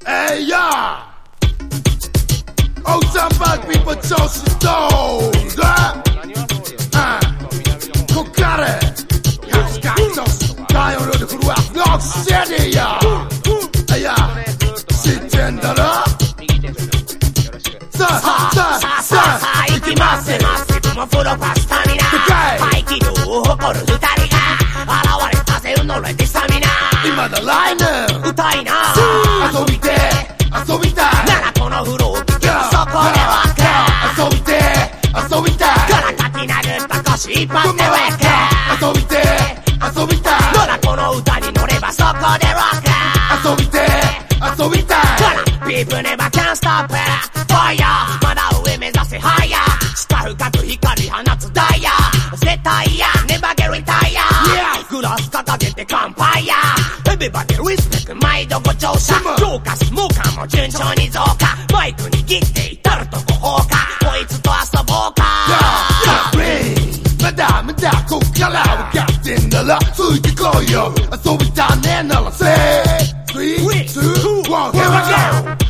Hey, yeah! Old time bad people chose the door! Kokkare! Kaskaktos! Diode för Rock City, ja! Ja! Sitterんだろ? さあ行きますもプロパスタミナ排気量を誇る二人が現れたぜうのれてスタミナ今だライブ歌いな遊びて遊びたいならこのフロー聞けばそこでわか遊びて遊びたいからかき殴った腰一発でウェック遊びて遊びたいならこの歌に乗ればそこでロック遊びて遊びたいからピープネバキャンストップファイヤーまだ上目指せハイヤー下深く光り放つダイヤ絶対やネバゲリタイヤグラス掲げて乾杯やエビバデリスペク毎度ご乗車強化スモーカーも順調に増加マイク握って至るとこ放火こいつと遊ぼうかまだまだこっから分かってんならついてこいよ遊びたねえならせ 3, 2, 1 Here we go